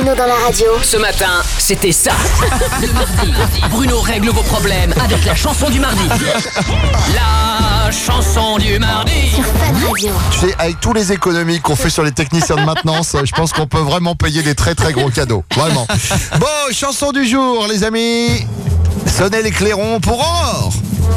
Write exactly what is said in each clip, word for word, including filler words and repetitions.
Bruno dans la radio. Ce matin, c'était ça. Bruno règle vos problèmes avec la chanson du mardi. La chanson du mardi. Sur Fun Radio. Tu sais, avec tous les économies qu'on fait sur les techniciens de maintenance, je pense qu'on peut vraiment payer des très très gros cadeaux. Vraiment. Bon, chanson du jour, les amis. Sonnez les clairons pour Aurore.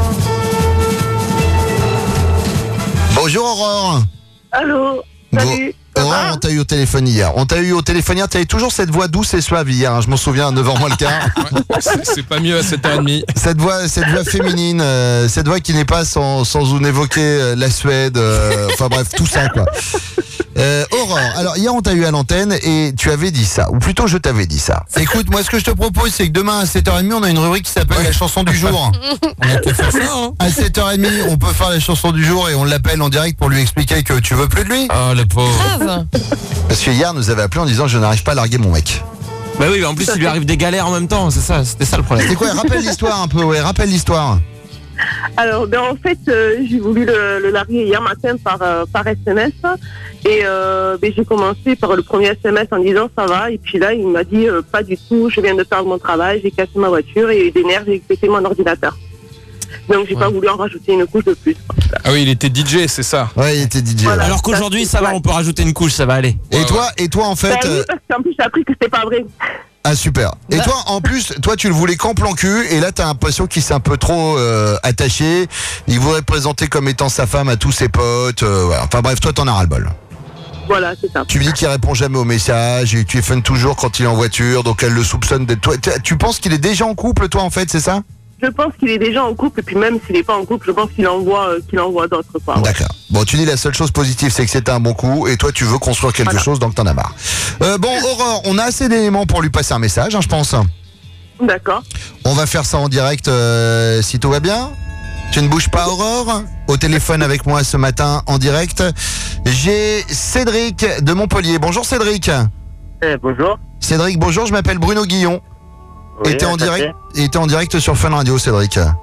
Bonjour Aurore. Allô, salut. Bon, Aurore, on t'a eu au téléphone hier. On t'a eu au téléphone hier. T'avais toujours cette voix douce et suave hier. Hein, je m'en souviens, à neuf heures moins le quart. Ouais, c'est, c'est pas mieux à sept heures trente. Cette voix, cette voix féminine, euh, cette voix qui n'est pas sans, sans vous évoquer euh, la Suède. Euh, enfin bref, tout ça quoi. Euh, Aurore, alors hier on t'a eu à l'antenne et tu avais dit ça, ou plutôt je t'avais dit ça. Écoute, moi ce que je te propose c'est que demain à sept heures trente on a une rubrique qui s'appelle la chanson du jour. On peut faire ça, hein. À sept heures trente on peut faire la chanson du jour et on l'appelle en direct pour lui expliquer que tu veux plus de lui. Oh le pauvre. Grave. Parce que hier nous avait appelé en disant je n'arrive pas à larguer mon mec. Bah oui, en plus il lui arrive des galères en même temps, c'est ça, c'était ça le problème. C'est quoi? Rappelle l'histoire un peu, ouais, rappelle l'histoire. Alors, ben, en fait, euh, j'ai voulu le, le larguer hier matin par, euh, par S M S. Et euh, ben, j'ai commencé par le premier S M S en disant ça va. Et puis là, il m'a dit euh, pas du tout, je viens de perdre mon travail, j'ai cassé ma voiture et des nerfs, j'ai pété mon ordinateur. Donc, j'ai Ouais. pas voulu en rajouter une couche de plus. Ah oui, il était D J, c'est ça. Ouais, il était D J. Voilà. ouais. Alors qu'aujourd'hui ça va, Ouais. on peut rajouter une couche, ça va aller. Et Ouais, toi, ouais. et toi en fait. Ben, oui, euh, parce qu'en plus, j'ai appris que c'était pas vrai. Ah super. Et toi en plus, toi tu le voulais qu'en plan cul et là t'as l'impression qu'il s'est un peu trop euh, attaché. Il voudrait présenter comme étant sa femme à tous ses potes. Euh, voilà. Enfin bref, toi t'en as ras le bol. Voilà, c'est ça. Tu lui dis qu'il répond jamais aux messages et tu téléphones toujours quand il est en voiture, donc elle le soupçonne d'être toi. Tu- Tu penses qu'il est déjà en couple toi en fait, c'est ça? Je pense qu'il est déjà en couple. Et puis même s'il n'est pas en couple, je pense qu'il envoie, euh, qu'il envoie d'autres. Quoi, ouais. D'accord. Bon, tu dis la seule chose positive, c'est que c'était un bon coup et toi tu veux construire quelque Voilà. chose, donc t'en as marre. Euh, bon, Aurore, on a assez d'éléments pour lui passer un message, hein, je pense. D'accord. On va faire ça en direct euh, si tout va bien. Tu ne bouges pas, Aurore. Au téléphone avec moi ce matin en direct, j'ai Cédric de Montpellier. Bonjour Cédric. Eh, bonjour. Cédric, bonjour, je m'appelle Bruno Guillon. Oui, et t'es en ça direct, et t'es en direct sur Fun Radio, Cédric. fait.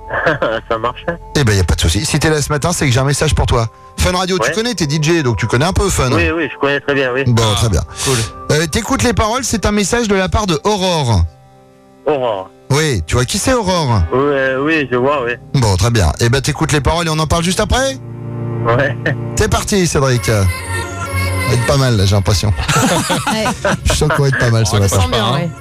Ça marche. Eh ben y a pas de souci. Si t'es là ce matin, c'est que j'ai un message pour toi. Fun Radio, tu Ouais. connais, t'es D J, donc tu connais un peu Fun. Oui, oui, je connais très bien, oui. Bon, Ah. très bien. Cool. Euh, T'écoutes les paroles, c'est un message de la part de Aurore. Aurore. Oui, tu vois qui c'est Aurore? Oui, euh, oui, je vois, oui. Bon, très bien. Eh ben t'écoutes les paroles et on en parle juste après? Ouais. C'est parti, Cédric. Ça va être pas mal, là, j'ai l'impression. Ouais. Je sens qu'on va être pas mal ce Ouais, matin. Sent bien, ouais.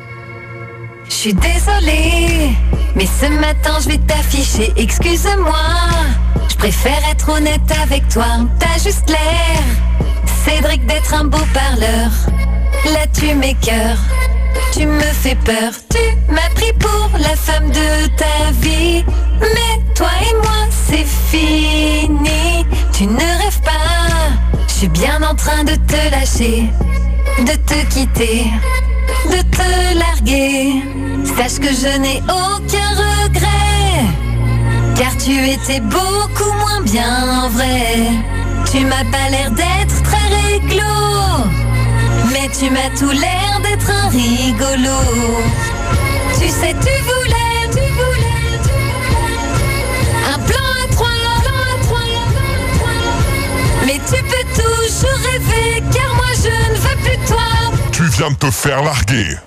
Je suis désolée, mais ce matin je vais t'afficher, excuse-moi. Je préfère être honnête avec toi, t'as juste l'air, Cédric, d'être un beau parleur. Là tu m'écœures, tu me fais peur. Tu m'as pris pour la femme de ta vie, mais toi et moi c'est fini. Tu ne rêves pas, je suis bien en train de te lâcher, de te quitter, de te larguer. Sache que je n'ai aucun regret, car tu étais beaucoup moins bien en vrai. Tu m'as pas l'air d'être très réglo, mais tu m'as tout l'air d'être un rigolo. Tu sais, tu voulais, tu voulais, tu voulais un plan à trois, plan à trois, plan à trois. Mais tu peux toujours rêver, car moi je ne veux plus de toi. Tu viens de te faire larguer.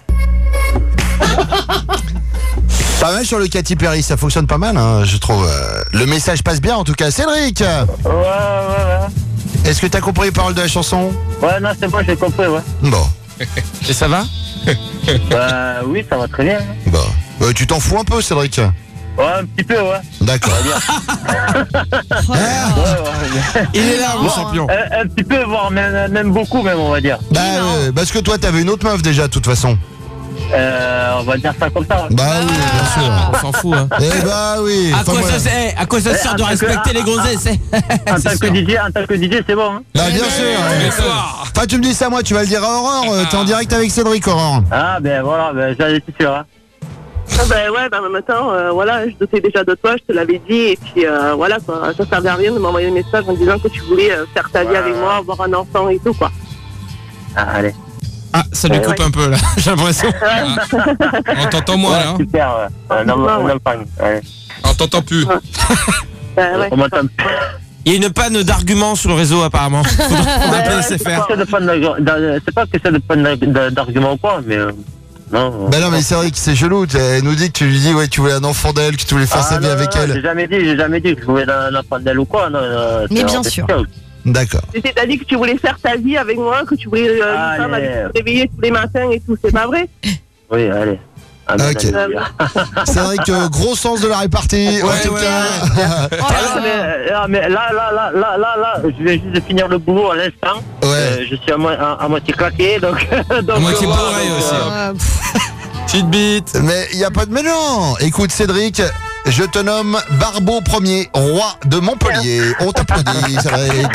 Pas mal sur le Katy Perry, ça fonctionne pas mal, hein, je trouve. Euh, le message passe bien en tout cas. Cédric, Ouais, ouais, ouais. est-ce que t'as compris les paroles de la chanson? Ouais, non, c'est bon, j'ai compris, ouais. Bon, Et ça va? Bah, oui, ça va très bien. bon. Euh, tu t'en fous un peu, Cédric? Ouais, un petit peu, ouais. D'accord. Ouais, ouais. Il est là, mon Non, champion. Un, un petit peu, voire même, même beaucoup, même, on va dire. Bah, euh, parce que toi, t'avais une autre meuf déjà, de toute façon. Euh, on va dire ça comme ça. Bah oui, bien sûr. On s'en fout, hein. Eh bah oui. À Enfin, quoi, voilà. ça, c'est- à quoi ça sert de en tant que- respecter les gonzesses, eh En C'est tant que sûr. D J, en tant que D J, c'est bon, hein. Bah bien sûr. Tous ouais. les soirs. Enfin, tu me dis ça, moi, tu vas le dire à Aurore. euh, T'es en direct avec Cédric, Aurore. Ah, ben voilà, ben j'en étais sûr, hein. Ah ben ouais, ben en même temps, euh, voilà, je doutais déjà de toi, je te l'avais dit, et puis euh, voilà quoi, ça servait à rien de m'envoyer un message en disant que tu voulais euh, faire ta vie Ouais. avec moi, avoir un enfant et tout quoi. Ah, allez. Ah, ça lui Ouais, coupe ouais. un peu, là, j'ai l'impression. Ah. On t'entend moins, Ouais, là. hein. super, ouais. Un homme, Ouais, un ouais. enfant, ouais. On t'entend plus. Ben ouais. On m'entend. Il y a une panne d'arguments sur le réseau apparemment. Faudra faudra appeler S F R. C'est pas de c'est pas que c'est de panne d'arguments ou quoi, mais euh, non. Bah non, mais c'est vrai que c'est chelou. Elle nous dit que tu lui dis, ouais, tu voulais un enfant d'elle, que tu voulais faire Ah, sa vie non, avec non, elle. J'ai jamais dit, j'ai jamais dit que je voulais un enfant d'elle ou quoi. Non, non, Mais c'est bien hors de sûr. question. D'accord. C'est-à-dire que tu voulais faire ta vie avec moi, que tu voulais euh, une femme Allez. avec qui te réveiller tous les matins et tout, c'est pas vrai? Oui, allez. Ah, Ok. allez, allez. C'est vrai que gros sens de la répartie. en Ouais, tout ouais, cas. Oh Ah, là non, là. mais, là, mais là, là, là, là, là, là, je viens juste de finir le boulot à l'instant. Ouais. Euh, je suis à, mo- à, à moitié claqué, donc. donc À moitié voilà, bourré donc, aussi. euh, Euh, pff, Petite bite. Mais il n'y a pas de. Mais non. Écoute, Cédric, je te nomme Barbeau Premier, roi de Montpellier. On t'applaudit, Cédric.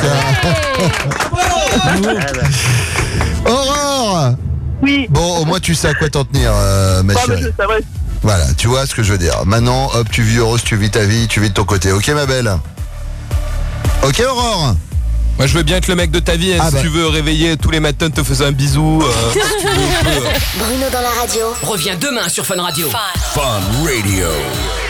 eh ben, Aurore. Oui. Bon, au moins tu sais à quoi t'en tenir, euh, ma Pas, mais chérie. je savais. Voilà, tu vois ce que je veux dire. Maintenant, hop, tu vis heureuse, tu vis ta vie, tu vis de ton côté. Ok, ma belle? Ok, Aurore? Moi je veux bien être le mec de ta vie, hein, Ah si bah. tu veux réveiller tous les matins, te faisant un bisou. euh, si tu veux, on peut, euh. Bruno dans la radio. Reviens demain sur Fun Radio. Fun Radio.